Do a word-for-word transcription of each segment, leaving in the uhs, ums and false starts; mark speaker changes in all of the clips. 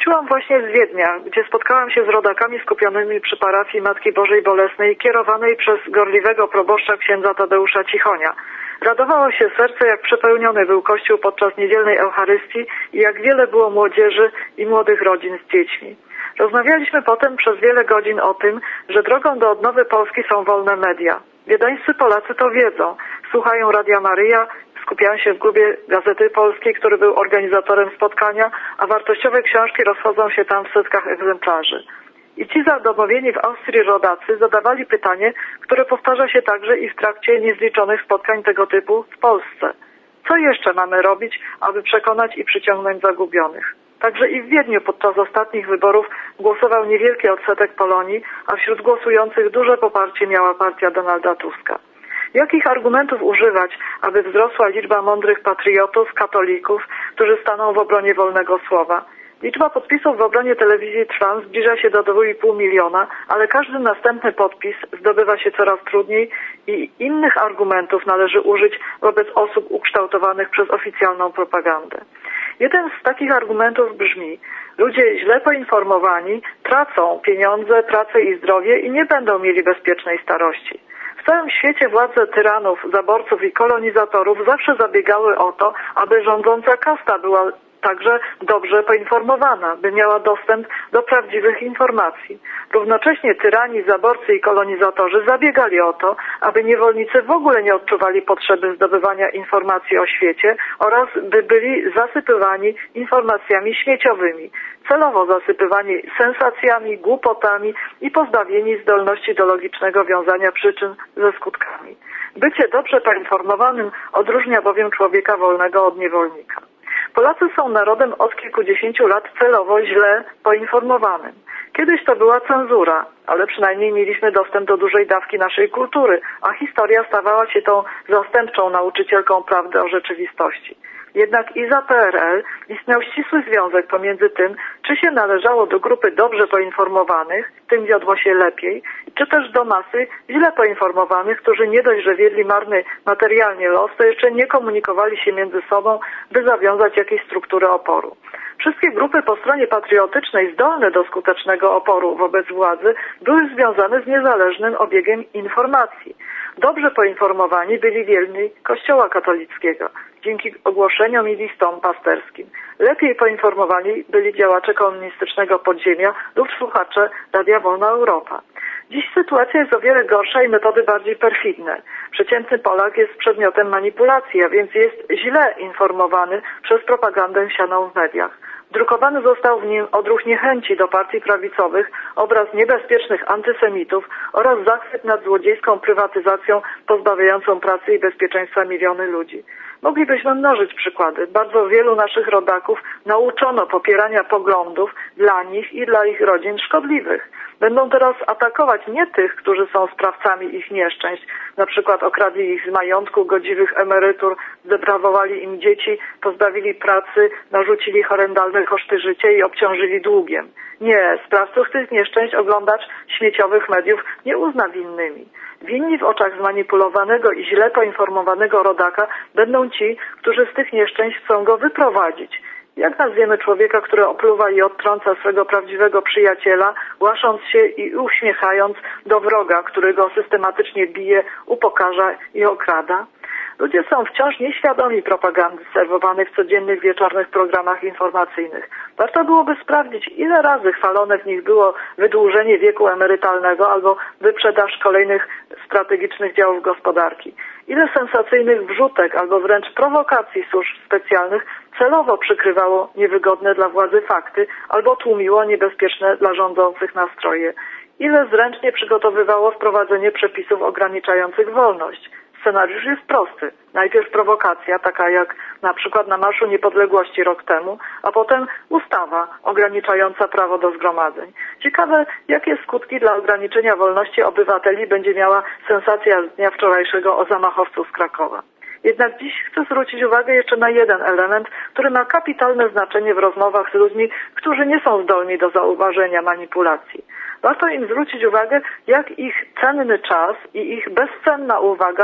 Speaker 1: Wróciłam właśnie z Wiednia, gdzie spotkałam się z rodakami skupionymi przy parafii Matki Bożej Bolesnej, kierowanej przez gorliwego proboszcza księdza Tadeusza Cichonia. Radowało się serce, jak przepełniony był kościół podczas niedzielnej Eucharystii i jak wiele było młodzieży i młodych rodzin z dziećmi. Rozmawialiśmy potem przez wiele godzin o tym, że drogą do odnowy Polski są wolne media. Wiedeńscy Polacy to wiedzą, słuchają Radia Maryja, skupiają się w klubie Gazety Polskiej, który był organizatorem spotkania, a wartościowe książki rozchodzą się tam w setkach egzemplarzy. I ci zadomowieni w Austrii rodacy zadawali pytanie, które powtarza się także i w trakcie niezliczonych spotkań tego typu w Polsce. Co jeszcze mamy robić, aby przekonać i przyciągnąć zagubionych? Także i w Wiedniu podczas ostatnich wyborów głosował niewielki odsetek Polonii, a wśród głosujących duże poparcie miała partia Donalda Tuska. Jakich argumentów używać, aby wzrosła liczba mądrych patriotów, katolików, którzy staną w obronie wolnego słowa? Liczba podpisów w obronie telewizji Trwam zbliża się do dwa i pół miliona, ale każdy następny podpis zdobywa się coraz trudniej i innych argumentów należy użyć wobec osób ukształtowanych przez oficjalną propagandę. Jeden z takich argumentów brzmi: ludzie źle poinformowani tracą pieniądze, pracę i zdrowie i nie będą mieli bezpiecznej starości. W całym świecie władze tyranów, zaborców i kolonizatorów zawsze zabiegały o to, aby rządząca kasta była także dobrze poinformowana, by miała dostęp do prawdziwych informacji. Równocześnie tyrani, zaborcy i kolonizatorzy zabiegali o to, aby niewolnicy w ogóle nie odczuwali potrzeby zdobywania informacji o świecie oraz by byli zasypywani informacjami śmieciowymi, celowo zasypywani sensacjami, głupotami i pozbawieni zdolności do logicznego wiązania przyczyn ze skutkami. Bycie dobrze poinformowanym odróżnia bowiem człowieka wolnego od niewolnika. Polacy są narodem od kilkudziesięciu lat celowo źle poinformowanym. Kiedyś to była cenzura, ale przynajmniej mieliśmy dostęp do dużej dawki naszej kultury, a historia stawała się tą zastępczą nauczycielką prawdy o rzeczywistości. Jednak i za P R L istniał ścisły związek pomiędzy tym, czy się należało do grupy dobrze poinformowanych, tym wiodło się lepiej, czy też do masy źle poinformowanych, którzy nie dość, że wiedli marny materialnie los, to jeszcze nie komunikowali się między sobą, by zawiązać jakieś struktury oporu. Wszystkie grupy po stronie patriotycznej zdolne do skutecznego oporu wobec władzy były związane z niezależnym obiegiem informacji. Dobrze poinformowani byli wierni Kościoła katolickiego, dzięki ogłoszeniom i listom pasterskim. Lepiej poinformowani byli działacze komunistycznego podziemia lub słuchacze Radia Wolna Europa. Dziś sytuacja jest o wiele gorsza i metody bardziej perfidne. Przeciętny Polak jest przedmiotem manipulacji, a więc jest źle informowany przez propagandę sianą w mediach. Drukowany został w nim odruch niechęci do partii prawicowych, obraz niebezpiecznych antysemitów oraz zachwyt nad złodziejską prywatyzacją pozbawiającą pracy i bezpieczeństwa miliony ludzi. Moglibyśmy mnożyć przykłady. Bardzo wielu naszych rodaków nauczono popierania poglądów dla nich i dla ich rodzin szkodliwych. Będą teraz atakować nie tych, którzy są sprawcami ich nieszczęść, na przykład okradli ich z majątku, godziwych emerytur, zdeprawowali im dzieci, pozbawili pracy, narzucili horrendalne koszty życia i obciążyli długiem. Nie, sprawców tych nieszczęść oglądacz śmieciowych mediów nie uzna winnymi. Winni w oczach zmanipulowanego i źle poinformowanego rodaka będą ci, którzy z tych nieszczęść chcą go wyprowadzić. Jak nazwiemy człowieka, który opluwa i odtrąca swego prawdziwego przyjaciela, łasząc się i uśmiechając do wroga, który go systematycznie bije, upokarza i okrada? Ludzie są wciąż nieświadomi propagandy serwowanej w codziennych wieczornych programach informacyjnych. Warto byłoby sprawdzić, ile razy chwalone w nich było wydłużenie wieku emerytalnego albo wyprzedaż kolejnych strategicznych działów gospodarki. Ile sensacyjnych wrzutek albo wręcz prowokacji służb specjalnych celowo przykrywało niewygodne dla władzy fakty albo tłumiło niebezpieczne dla rządzących nastroje. Ile zręcznie przygotowywało wprowadzenie przepisów ograniczających wolność. Scenariusz jest prosty. Najpierw prowokacja, taka jak na przykład na Marszu Niepodległości rok temu, a potem ustawa ograniczająca prawo do zgromadzeń. Ciekawe, jakie skutki dla ograniczenia wolności obywateli będzie miała sensacja z dnia wczorajszego o zamachowcu z Krakowa. Jednak dziś chcę zwrócić uwagę jeszcze na jeden element, który ma kapitalne znaczenie w rozmowach z ludźmi, którzy nie są zdolni do zauważenia manipulacji. Warto im zwrócić uwagę, jak ich cenny czas i ich bezcenna uwaga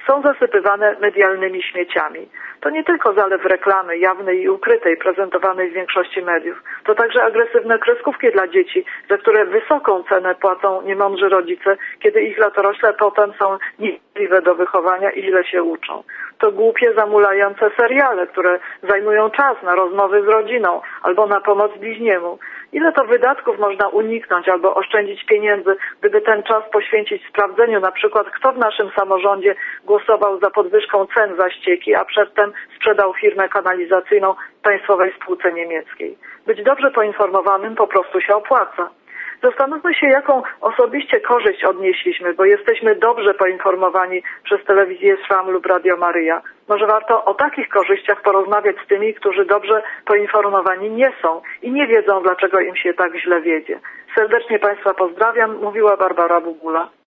Speaker 1: są zasypywane medialnymi śmieciami. To nie tylko zalew reklamy jawnej i ukrytej, prezentowanej w większości mediów. To także agresywne kreskówki dla dzieci, za które wysoką cenę płacą niemądrzy rodzice, kiedy ich latorośle potem są niemożliwe do wychowania i źle się uczą. To głupie, zamulające seriale, które zajmują czas na rozmowy z rodziną albo na pomoc bliźniemu. Ile to wydatków można uniknąć albo oszczędzić pieniędzy, gdyby ten czas poświęcić sprawdzeniu na przykład, kto w naszym samorządzie głosował za podwyżką cen za ścieki, a przedtem sprzedał firmę kanalizacyjną państwowej spółce niemieckiej. Być dobrze poinformowanym po prostu się opłaca. Zastanówmy się, jaką osobiście korzyść odnieśliśmy, bo jesteśmy dobrze poinformowani przez telewizję Trwam lub Radio Maryja. Może warto o takich korzyściach porozmawiać z tymi, którzy dobrze poinformowani nie są i nie wiedzą, dlaczego im się tak źle wiedzie. Serdecznie Państwa pozdrawiam, mówiła Barbara Bugula.